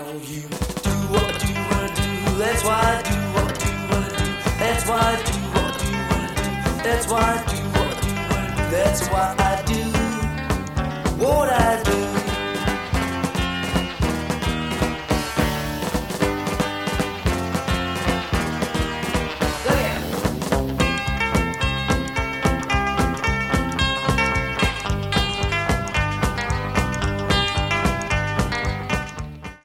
know you do what you wanna do. That's why I do what you wanna do. That's why I do what you wanna do. That's why I do what you wanna do. That's why I